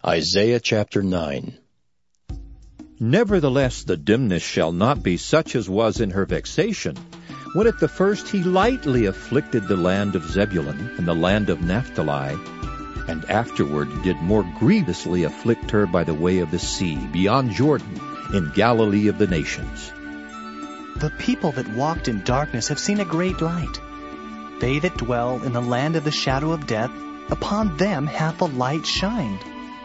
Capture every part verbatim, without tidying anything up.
Isaiah chapter nine. Nevertheless the dimness shall not be such as was in her vexation, when at the first he lightly afflicted the land of Zebulun and the land of Naphtali, and afterward did more grievously afflict her by the way of the sea, beyond Jordan, in Galilee of the nations. The people that walked in darkness have seen a great light. They that dwell in the land of the shadow of death, upon them hath a light shined.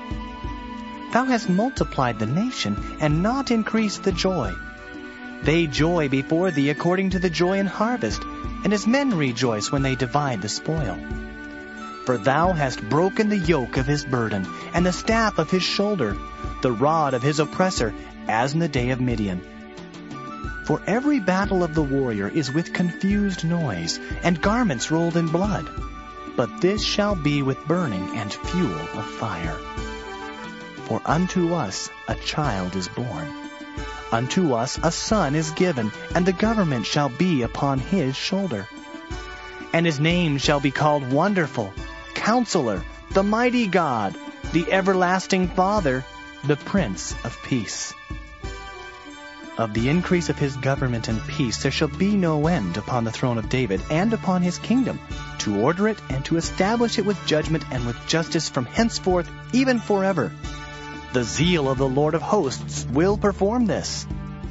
Thou hast multiplied the nation, and not increased the joy. They joy before thee according to the joy in harvest, and as men rejoice when they divide the spoil. For thou hast broken the yoke of his burden, and the staff of his shoulder, the rod of his oppressor, as in the day of Midian. For every battle of the warrior is with confused noise, and garments rolled in blood. But this shall be with burning and fuel of fire. For unto us a child is born. Unto us a son is given, and the government shall be upon his shoulder. And his name shall be called Wonderful, Counselor, the Mighty God, the Everlasting Father, the Prince of Peace. Of the increase of his government and peace there shall be no end upon the throne of David and upon his kingdom, to order it and to establish it with judgment and with justice from henceforth even forever. The zeal of the Lord of hosts will perform this.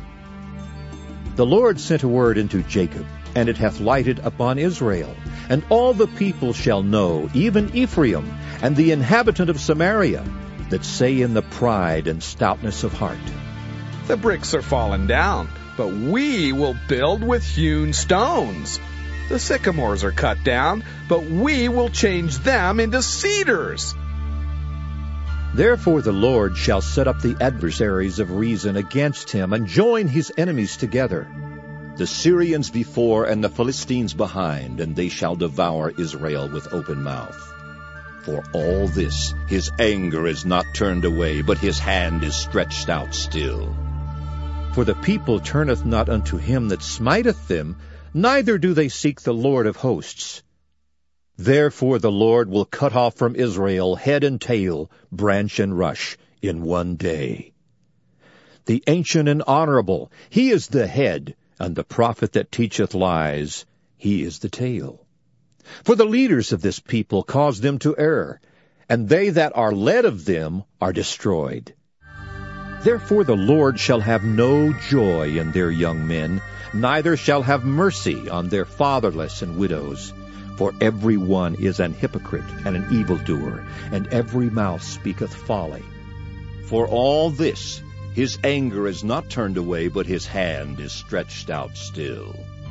The Lord sent a word into Jacob, and it hath lighted upon Israel. And all the people shall know, even Ephraim, and the inhabitant of Samaria, that say in the pride and stoutness of heart, The bricks are fallen down, but we will build with hewn stones. The sycamores are cut down, but we will change them into cedars. Therefore the Lord shall set up the adversaries of reason against him, and join his enemies together, the Syrians before and the Philistines behind, and they shall devour Israel with open mouth. For all this his anger is not turned away, but his hand is stretched out still. For the people turneth not unto him that smiteth them, neither do they seek the Lord of hosts. Therefore the Lord will cut off from Israel head and tail, branch and rush, in one day. The ancient and honorable, he is the head, and the prophet that teacheth lies, he is the tail. For the leaders of this people cause them to err, and they that are led of them are destroyed. Therefore the Lord shall have no joy in their young men, neither shall have mercy on their fatherless and widows. For every one is an hypocrite and an evildoer, and every mouth speaketh folly. For all this his anger is not turned away, but his hand is stretched out still.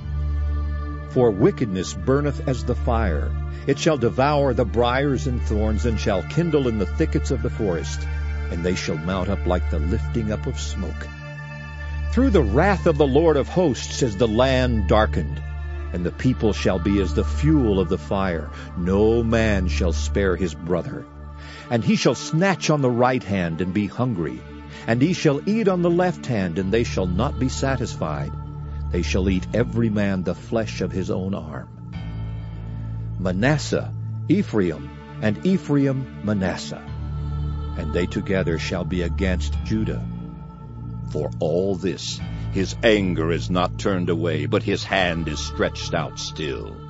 For wickedness burneth as the fire. It shall devour the briars and thorns, and shall kindle in the thickets of the forest, and they shall mount up like the lifting up of smoke. Through the wrath of the Lord of hosts is the land darkened, and the people shall be as the fuel of the fire. No man shall spare his brother. And he shall snatch on the right hand and be hungry, and he shall eat on the left hand, and they shall not be satisfied. They shall eat every man the flesh of his own arm. Manasseh, Ephraim, and Ephraim, Manasseh, and they together shall be against Judah. For all this his anger is not turned away, but his hand is stretched out still.